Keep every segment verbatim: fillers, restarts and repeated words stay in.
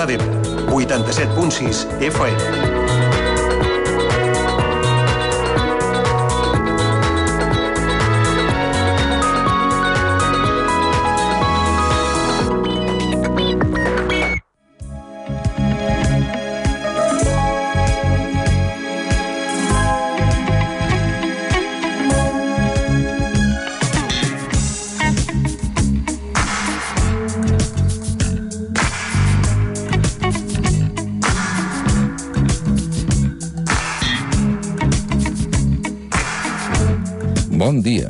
Terra d'Ebre, vuitanta-set punt sis F M. Bon dia.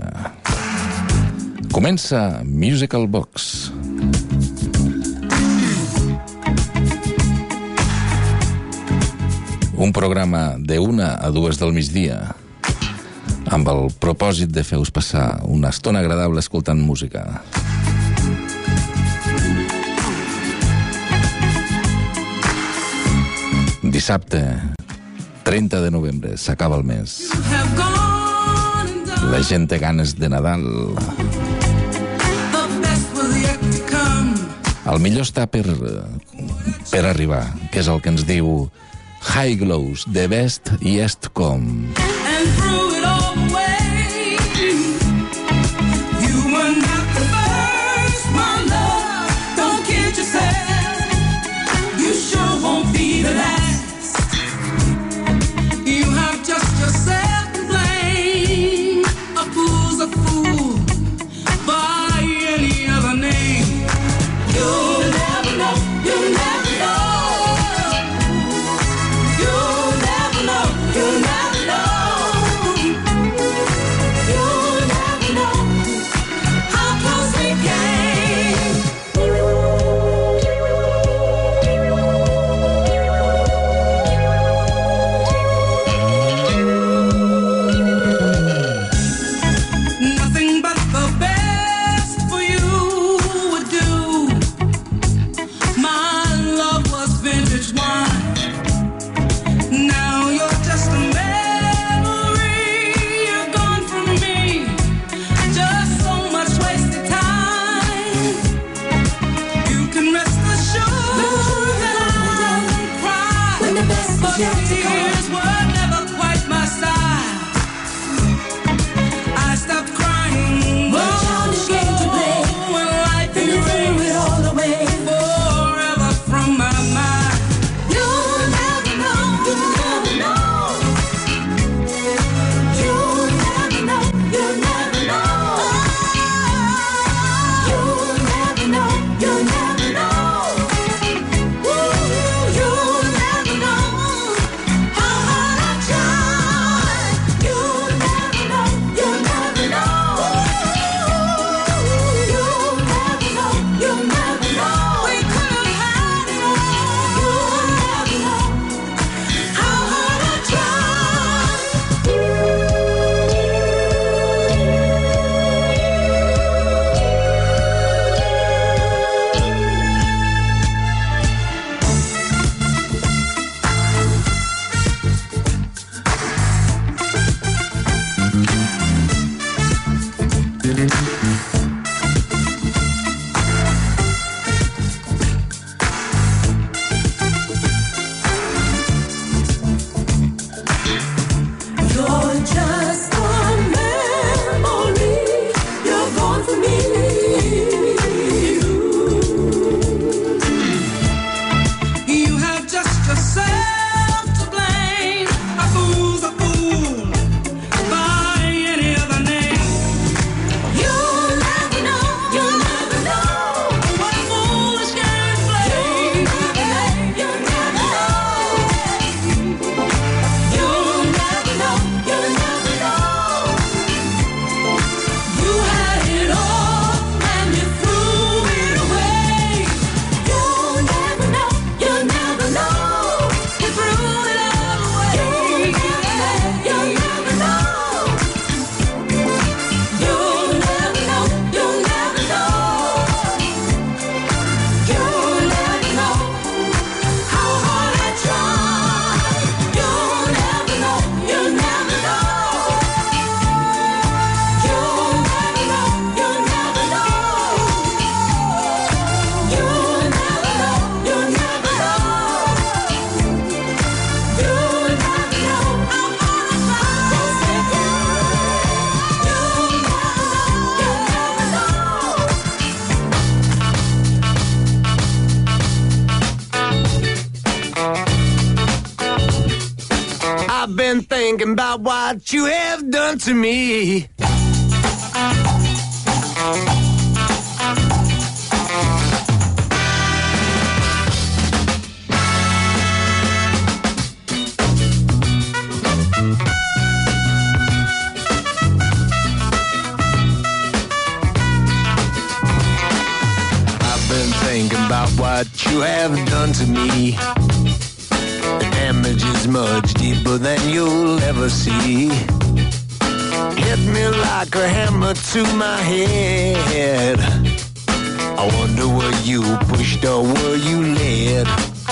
Comença Musical Box. Un programa de una a dues del migdia amb el propòsit de fer-vos passar una estona agradable escoltant música. Dissabte, trenta de novembre, s'acaba el mes. La gent té ganes de Nadal. El millor està per, per arribar, que és el que ens diu High Glows, The Best Yet to Come. thinking about what you have done to me. I've been thinking about what you have done to me. The damage is much deeper than you'll ever see. Hit me like a hammer to my head. I wonder were you pushed or were you led?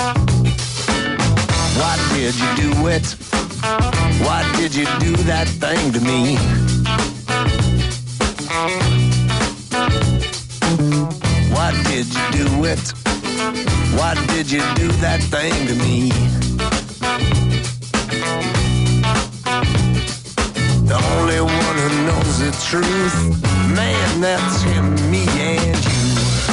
Why did you do it? Why did you do that thing to me? Why did you do it? Why did you do that thing to me? The only one who knows the truth, man, that's him, me and you.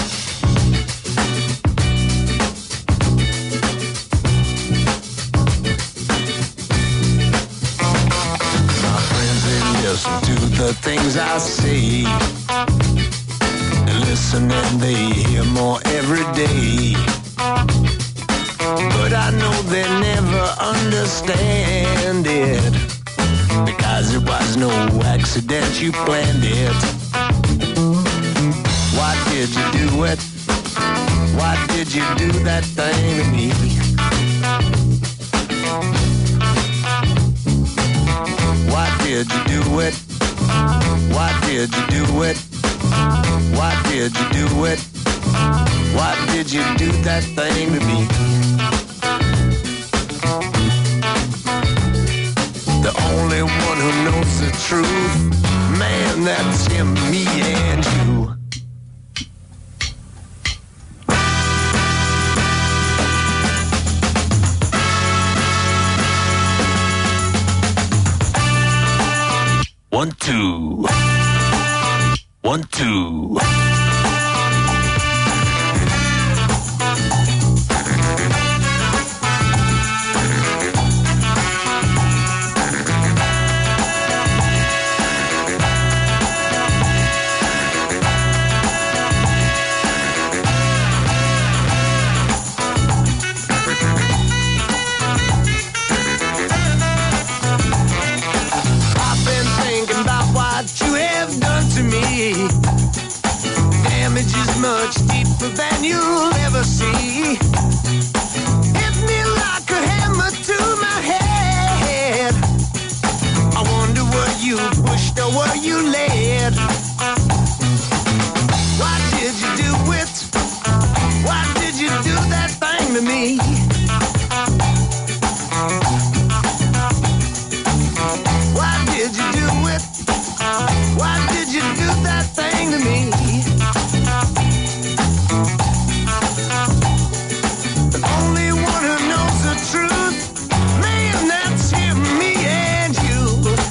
My friends, they listen to the things I say. They listen and they hear more every day. But I know they never understand it, because it was no accident, you planned it. Why did you do it? Why did you do that thing to me? Why did you do it? Why did you do it? Why did you do it? Why did you do that thing to me? The only one who knows the truth, man, that's him, me and you. One, two. One, two. Damage is much deeper than you'll ever see. Hit me like a hammer to my head. I wonder were you pushed or were you led? Why did you do it? Why did you do that thing to me? Why did you do it? Why did you do that thing to me? The only one who knows the truth, man, that's him, me and you.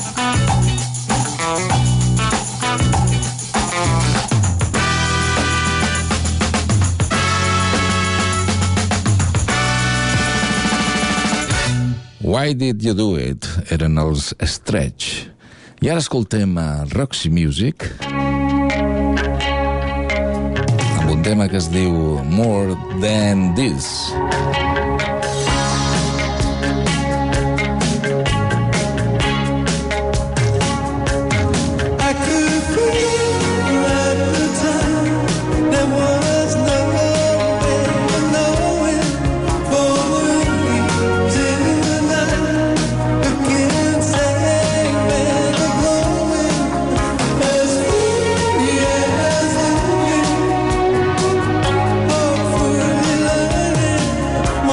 Why Did You Do It? Eren els Stretch. I ara escoltem a Roxy Music amb un tema que es diu More Than This. More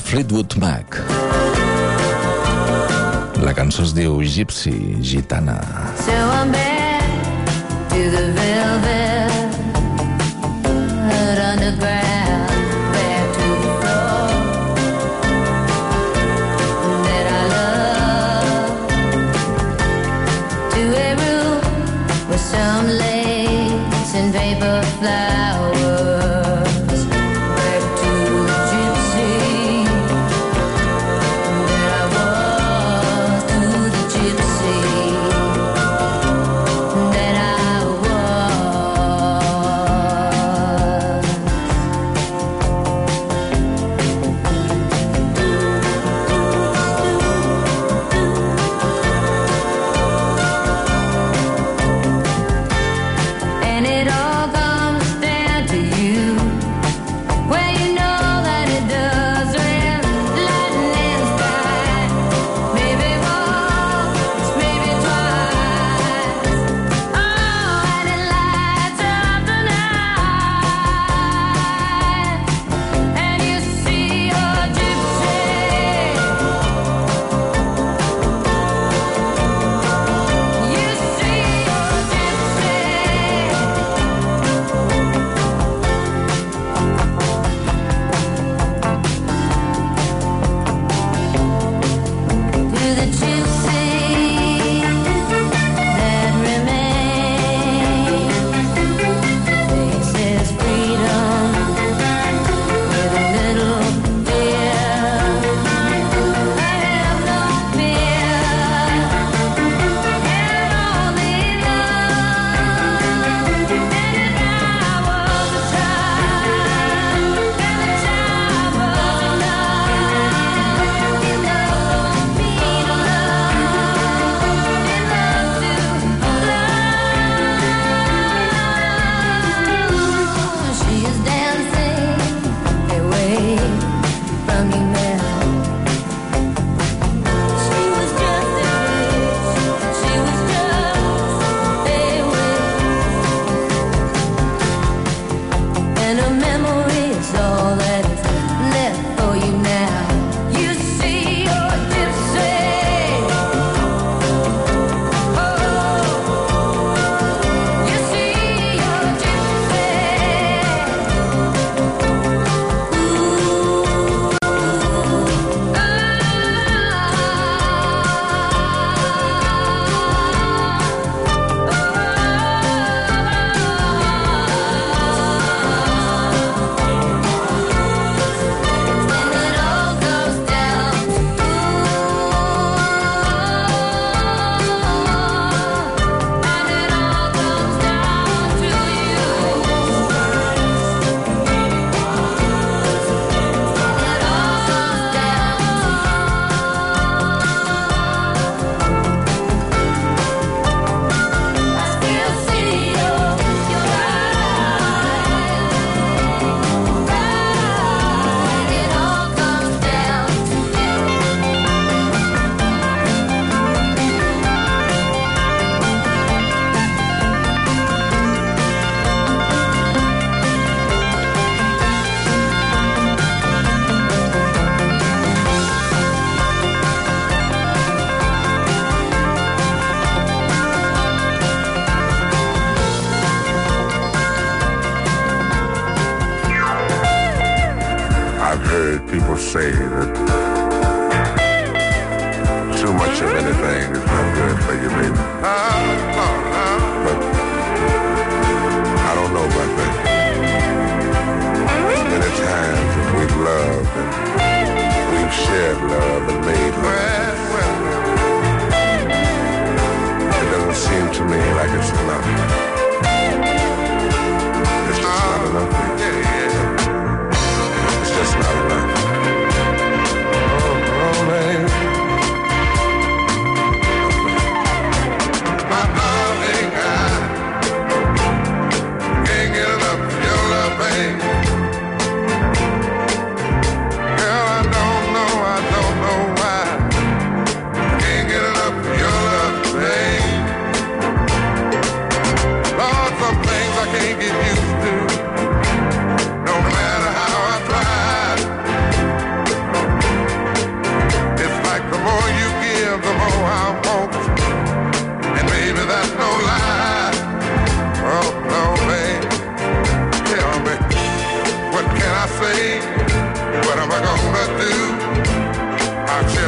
Fleetwood Mac. La cançó es diu Gypsy, gitana. So I'm back to the velvet underground, back to the floor that I love, to a room with some lace and paper flowers, back to the gypsy that I was, to the gypsy that I was.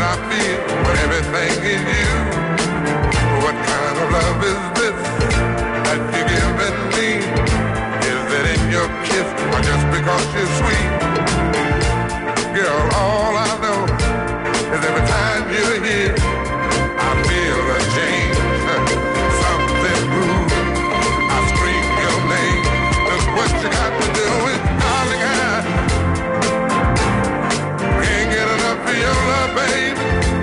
I feel when everything is you. What kind of love is this that you're giving me? Is it in your kiss or just because you're sweet? Girl, all I know is every time you're here, I feel a change, something moves. I scream your name. Look what you got to do is, darling, I can't get enough of your love, baby.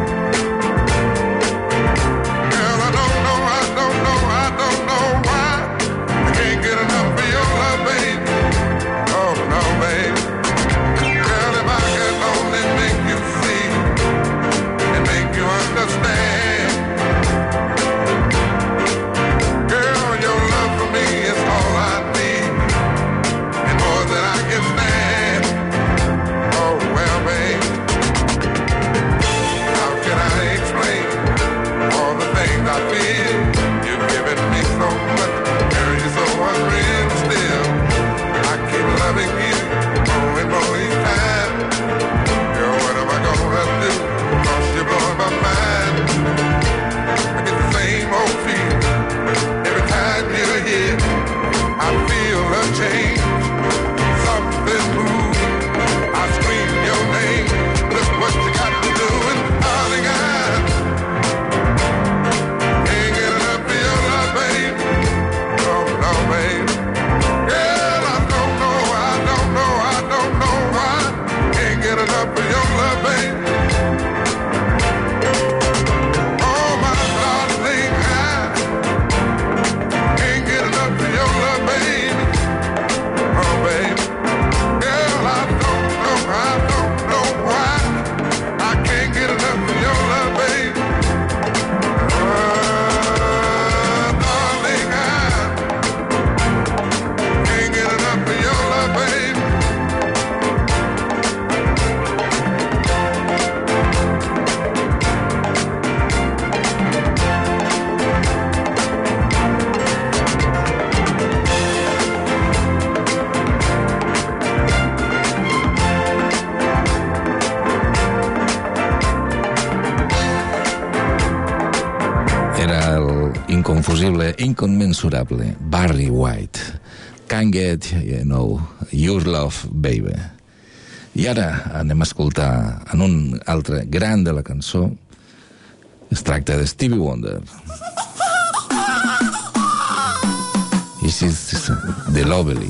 Girl, I don't know, I don't know, I don't know why I can't get enough of your love, baby. Oh, no, baby. Girl, if I can only make you see and make you understand. Girl, your love for me is all I need and more than I can stand. Oh, well, babe, how can I explain all the things I feel? You've given me so much, girl, you're so unreal still. I keep loving you more and more each time. Girl, what am I gonna do? 'Cause you're blowing my mind. I get the same old feeling every time you're here. I feel a change, something moves. I scream your name. Look what you got to do, and darling, I can't get enough of your love, babe. Oh no, babe. Girl, I don't know, I don't know, I don't know why. Can't get enough of your love, babe. Oh my darling, I can't get enough of your love, baby. Oh, baby. Girl, I don't know, I don't know why I can't get enough of your love, baby. Oh, darling, I can't get enough of your love, baby. Era el inconfusible, incommensurable Barry White. Can't get, you know, your love, baby. I ara anem a escoltar en un altre gran de la cançó. Es tracta de Stevie Wonder. This is The Lovely.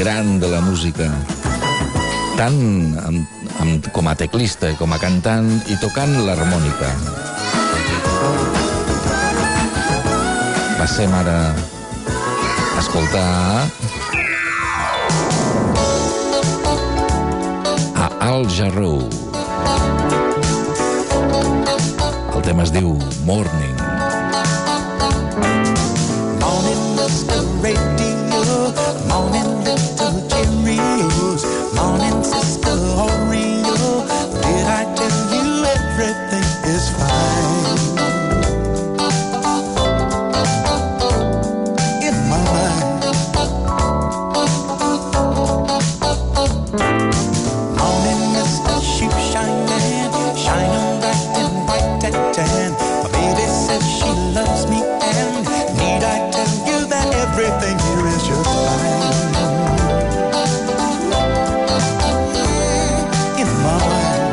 gran de la música, tant amb, amb, com a teclista, com a cantant i tocant l'harmònica. Passem ara a escoltar a Al Jarreau. El tema es diu Morning. Morning, Mister Radio. Morning, little Cheerios. Morning, Sister Oreo. Did I tell you everything is fine? In my mind. Morning, Mister Shoe Shine, shining bright and white and tan. My baby says she loves me, and need I tell you that everything here is just fine? In my mind.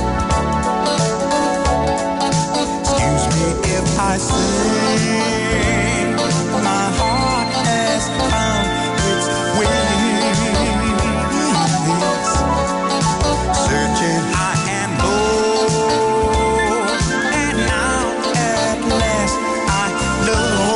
Excuse me if I say my heart has found its wings, searching high and low, and now at last I know.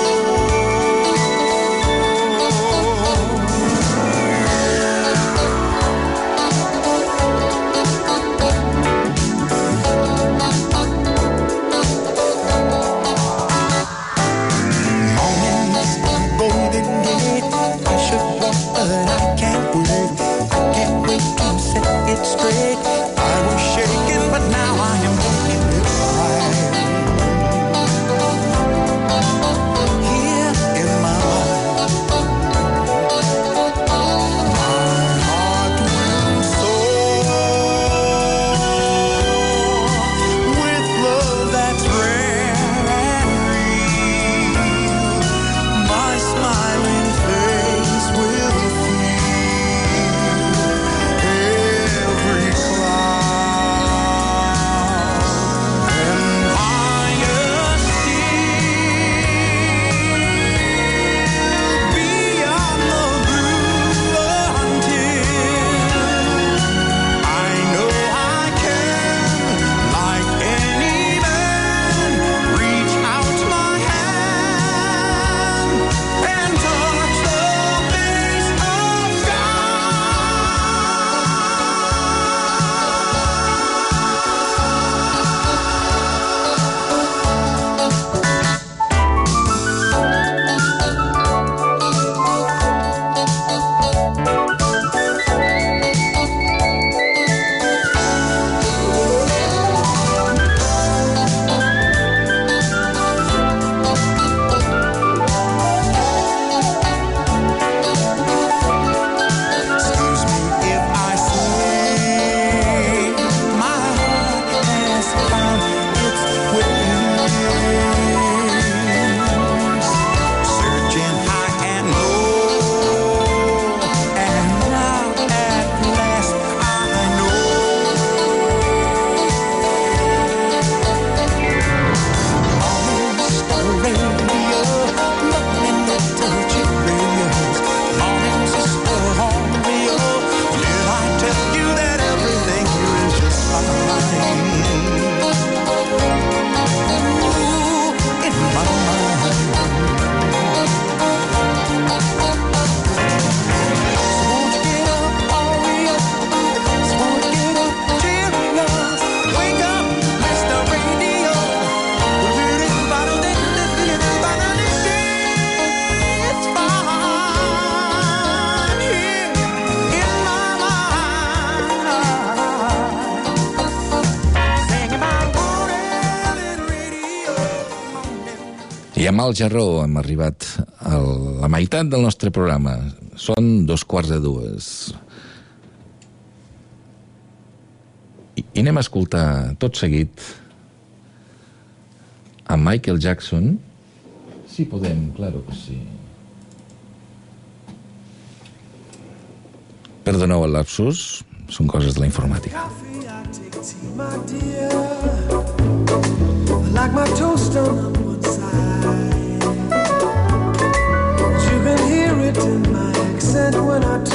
Morning, Mister Golden Gate. I should walk, but I can't wait. I can't wait to set it straight. I was shaking, but now I am making it right. Here in my mind, my heart will soar with love that's rare and real. My smiling face will feel every cloud and higher still, beyond the blue, until I know I can, like any man, reach out my hand and touch the face of Excuse me if I say my heart has found its wings, searching high and low, and now at last I know. Morning, Mister Radio, morning, little Cheerios. Morning, Sister Oreo. Did I tell you that everything here is just fine? Ooh, in my mind. So won't you get up, Oreo? So won't you get up, Cheerios? Wake up, Mister Radio. It's fine here in my mind. Singing my morning radio. I amb el Jarreau hem arribat a la meitat del nostre programa. Són dos quarts de dues. I, i anem a escoltar tot seguit a Michael Jackson. Si podem, claro que sí. Perdoneu el lapsus, són coses de la informàtica. My dear, I like my toast on one side. You can hear it in my accent when I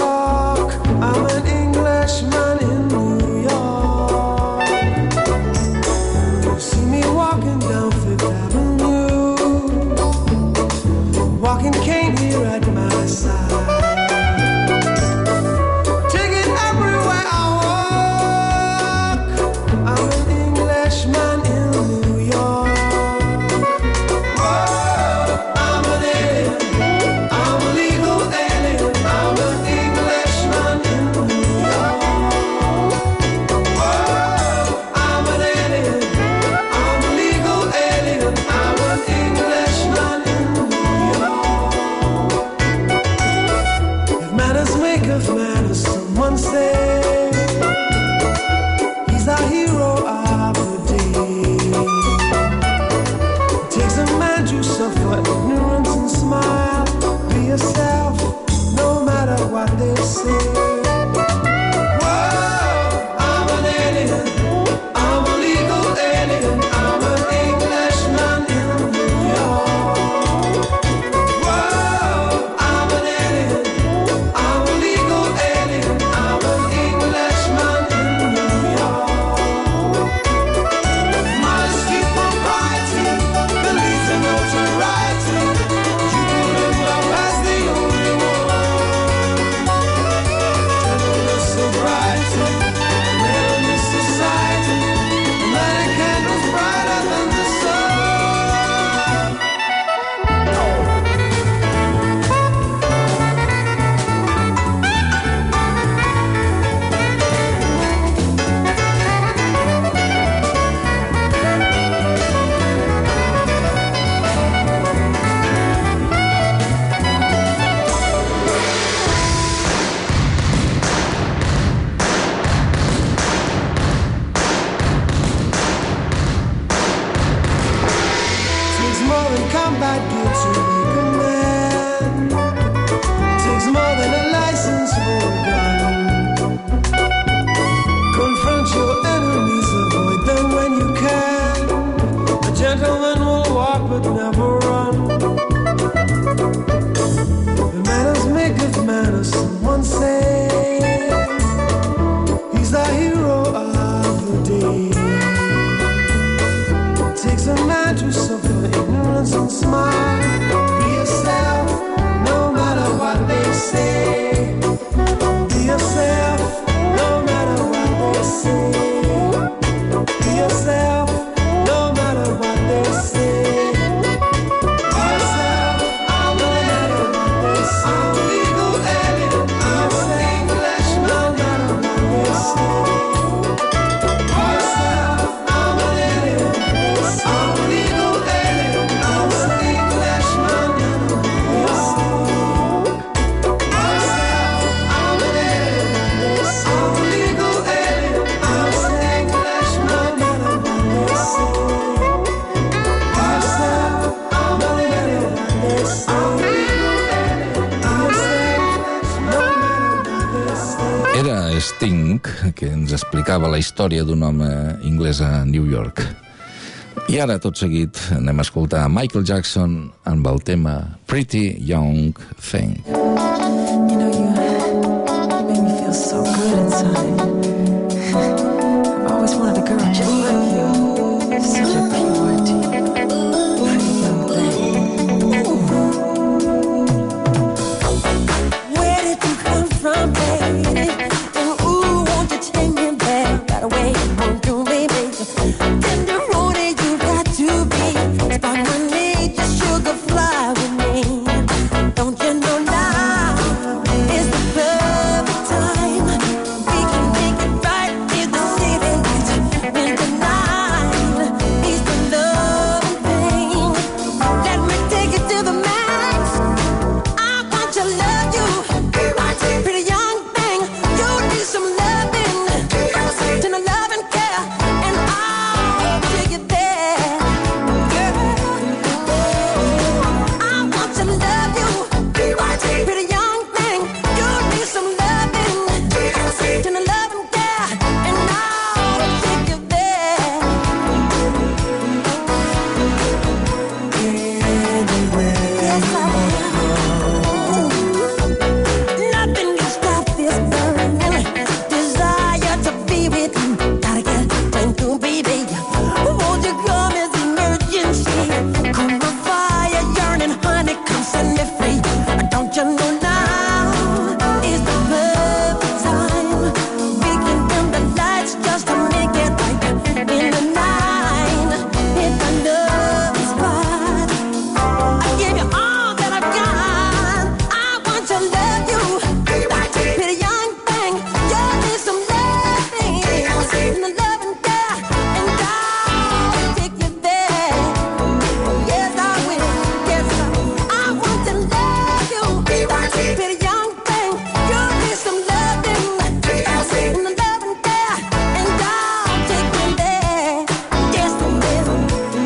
Era Sting, que ens explicava la història d'un home anglès a New York. I ara, tot seguit, anem a escoltar Michael Jackson amb el tema Pretty Young Thing. You know, you, you make me feel so good inside. I've always wanted a girl just like you. Such a purity. Pretty young thing. Where did you come from, baby? And ooh, won't you take me there right away? Won't you, baby? Tender roadie, you got to be. Spot my need, just sugar fly with me. Don't you know now is the perfect time? We can make it right in the city lights. When the night is the loving thing. Let me take it to the max. I want to love you, pretty young thing. You need some loving, to the love and care, and I'll take you there. I want to love you, pretty young thing. You need some loving, to the love and care, and I'll take you there. Yes, I will. Nothing can stop this burning desire to be with you. Gotta get time to baby. Won't you come as emergency? Come my fire yearning, honey, come set me free. Don't you know now is the perfect time? We can dim the lights just to make it right. In the night, hit the love spot. I give you all that I've got. I want to love you, pretty young thing. You need some loving, and the love and care, and I'll take you there. Yes, I will. Yes, I will. I want to love you, pretty young thing. You need some loving, and the love and care, and I'll take you there. Yes, I will.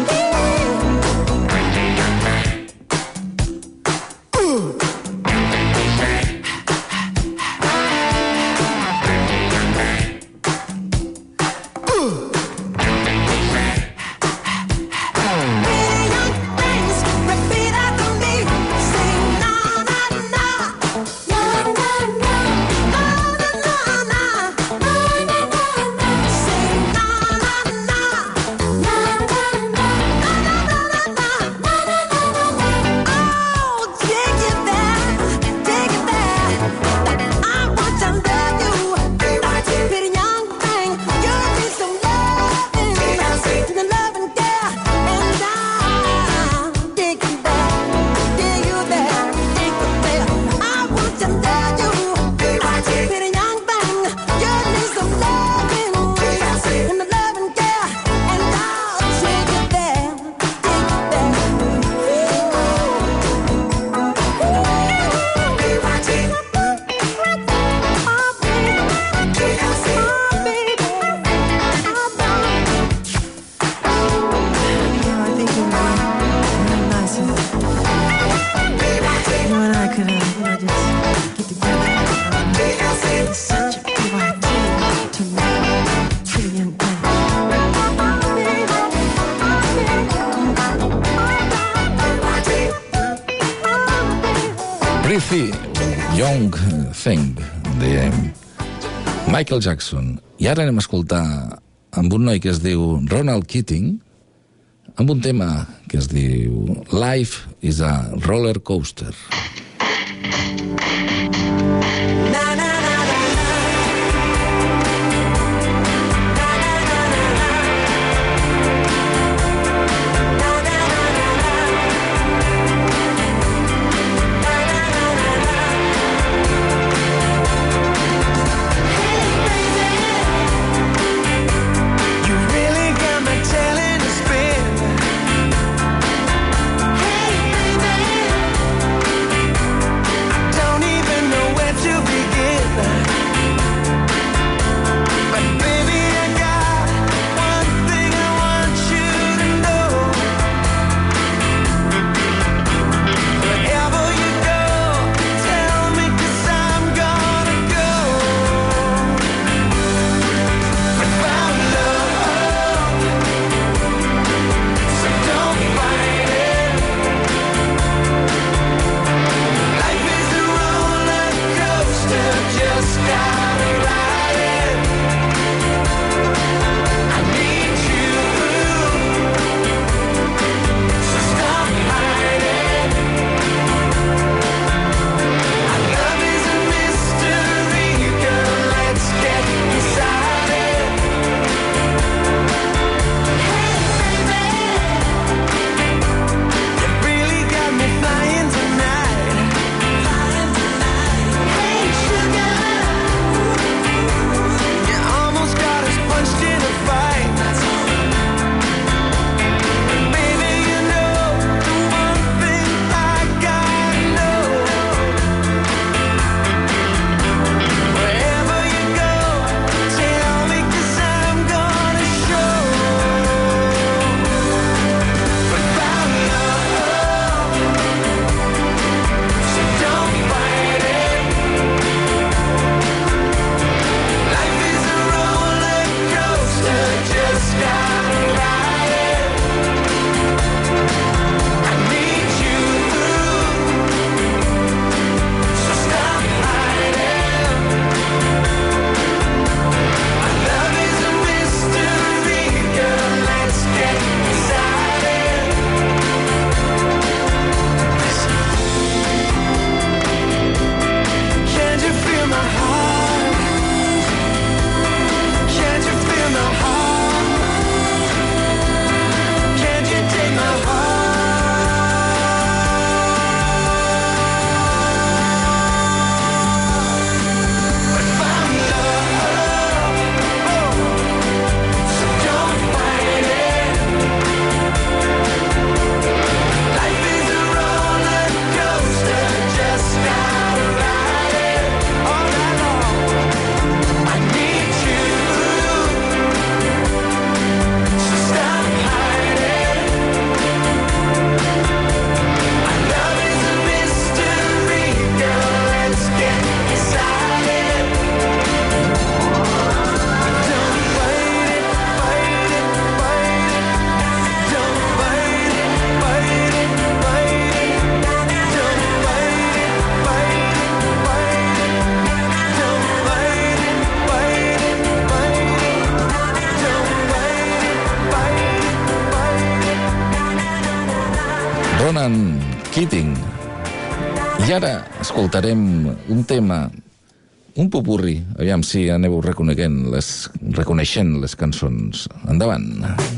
Pretty young things, repeat after me. Say na na na, na na na, na na na, na na na. Say na na na, na na na, na na na, na na na. Oh, take it there, take it there. I want to love you, pretty young thing. You need some loving, the love and care, and I'll take you there, take you there, take you there. I want to love you, pretty young thing. You need some loving, and the love and care, and I'll take you there, take you there. Pretty Young Thing de Michael Jackson. I ara anem a escoltar amb un noi que es diu Ronald Keating, amb un tema que es diu Life is a Roller Coaster. You really got me telling a spin. Hey, baby, I don't even Ronan Keating. I ara escoltarem un tema, un popurri. Aviam si aneu reconeixent les, reconeixent les cançons. Endavant.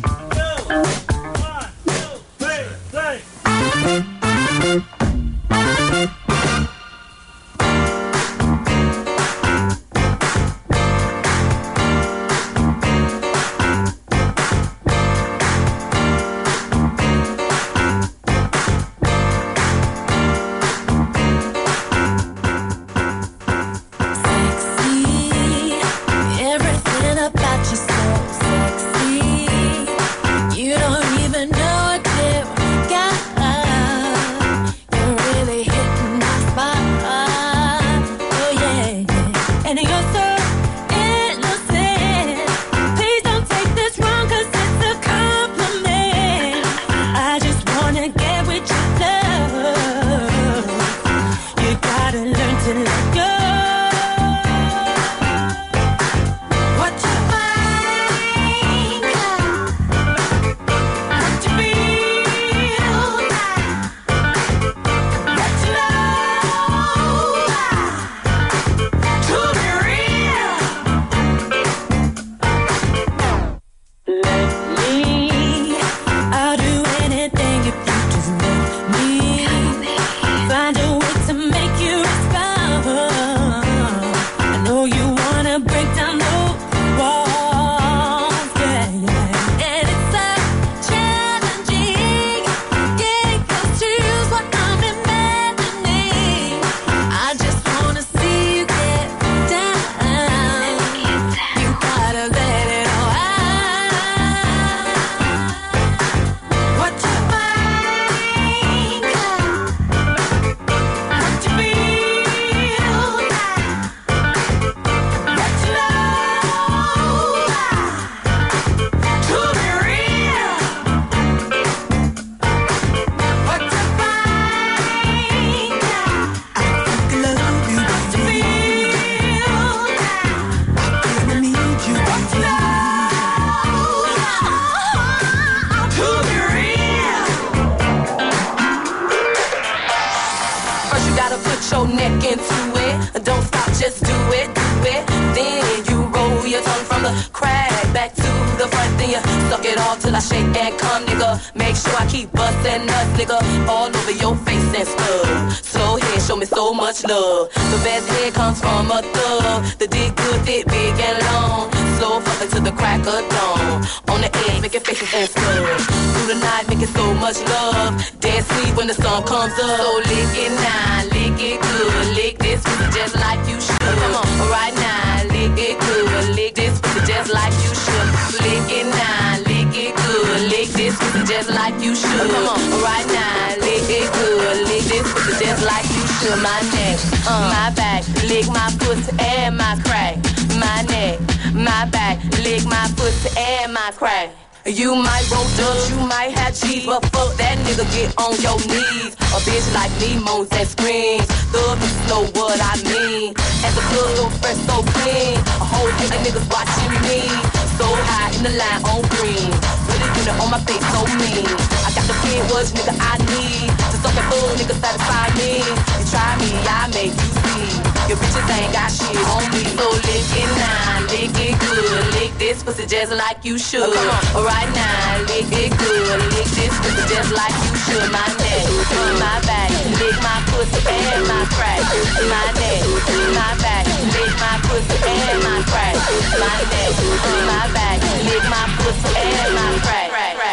Love. The best head comes from a thug. The dick good, thick, big and long. Slow fucking to the crack of dawn. On the edge, making faces and stuff. Through the night, making so much love. Dead sleep when the sun comes up. So lick it now, lick it good. Lick this pussy just like you should. Come on, right now, lick it good. Lick this pussy just like you should. Lick it now, lick it good. Lick this pussy just like you should. Come on, right now, lick it good. Lick this pussy just like you should. My neck, uh, my back, lick my pussy and my crack. My neck, my back, lick my pussy and my crack. You might roll dubs, you might have cheese, but fuck that nigga, get on your knees. A bitch like me moans and screams. Thugs know what I mean. As a club so fresh, so clean. A whole heap of niggas watching me. So high in the line on green. Put it unit on my face, so mean. I got the kid was nigga I need. To suck that bull, nigga satisfy me. You try me, I make you see. Your bitches ain't got shit on me. So lick it now, lick it good. Lick this pussy just like you should. Oh, come on. Right now, lick it good. Lick this pussy just like you should. My neck, my back, lick my pussy and my crack. My neck, my back, lick my pussy and my crack. My neck, my back, lick my pussy and my crack.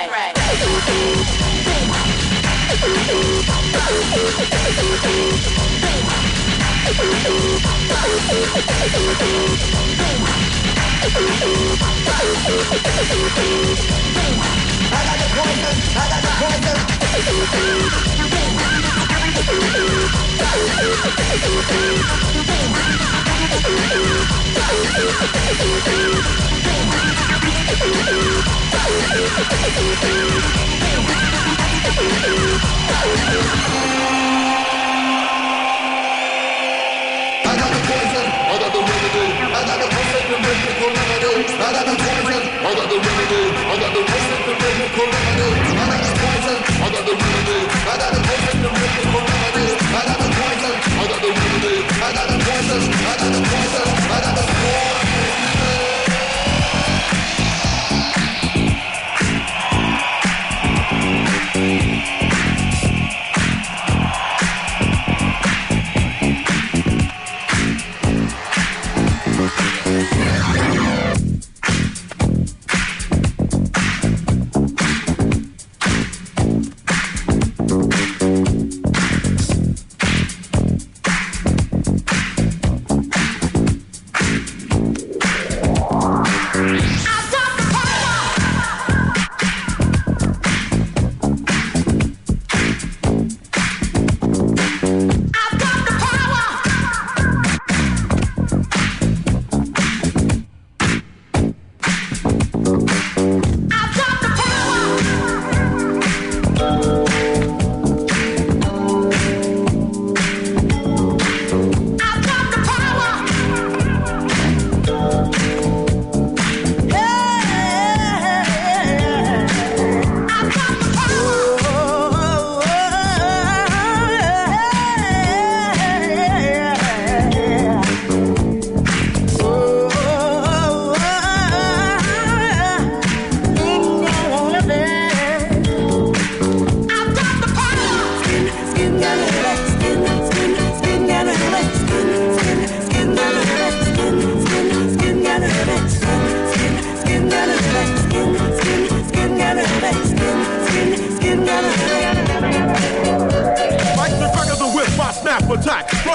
I got the poison, I got the poison. I got the remedy, I got the poison, I got the remedy, I got the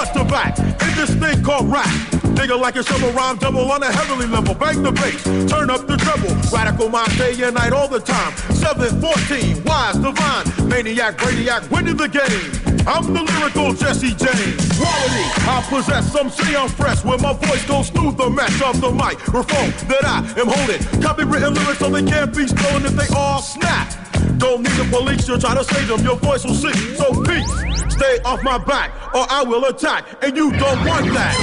front to back in this thing called rap. Nigga like a shovel rhyme double on a heavenly level. Bang the bass, turn up the treble. Radical mind day and night all the time. seven fourteen, wise, divine. Maniac, brainiac, winning the game. I'm the lyrical Jesse James. Quality, I possess. Some say I'm fresh when my voice goes through the mesh of the microphone that I am holding. Copywritten lyrics so they can't be stolen if they all snap. Don't need the police, you'll try to save them, your voice will sink. So peace, stay off my back or I will attack. And you don't want that.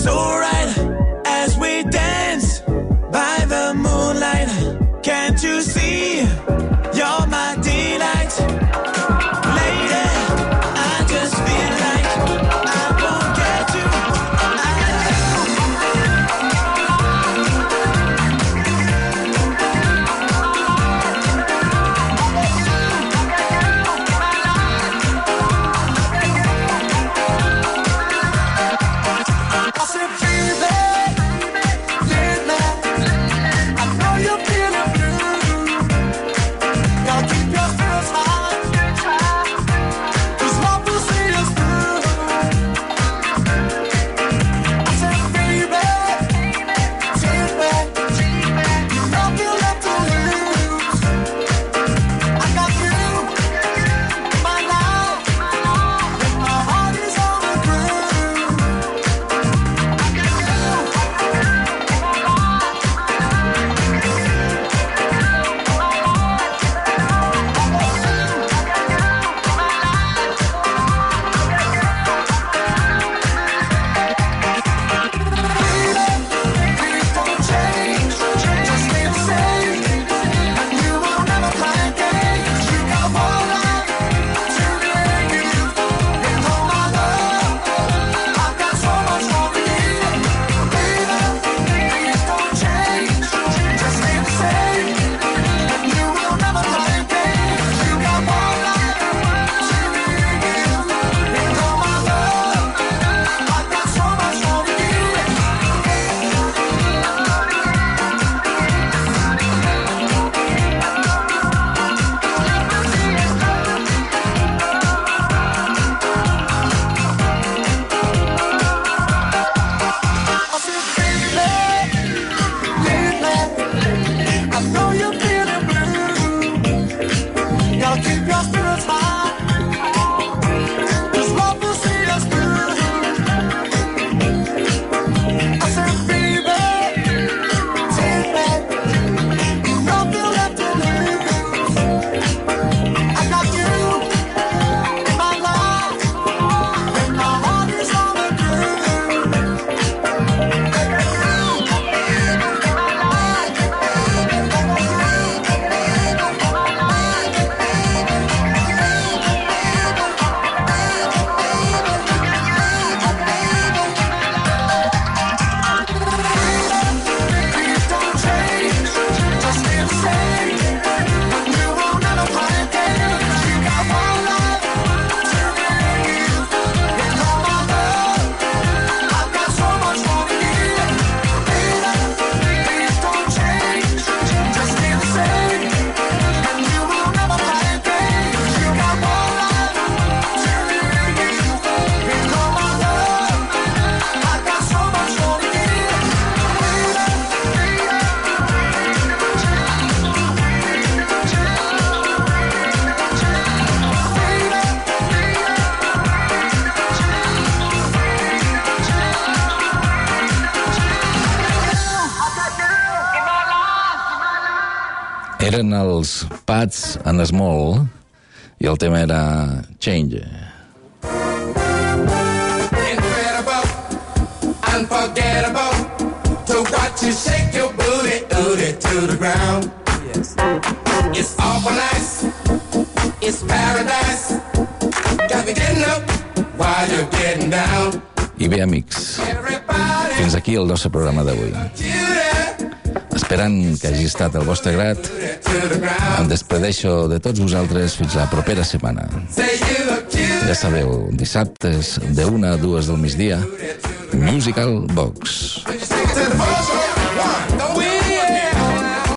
so right as we dance by the moonlight. Can't you see you're my delight? Lady, I just feel like I won't get you. Eren els Pats and Small i el tema era Change. Incredible, unforgettable, to watch you shake your booty, booty to the ground. Yes. It's awful nice, it's paradise, got me getting up while you're getting down. I bé, amics, fins aquí el nostre programa d'avui. Esperant que hagi estat el vostre grat, em despedeixo de tots vosaltres fins la propera setmana. Ja sabeu, dissabtes de una a dues del migdia, Musical Box.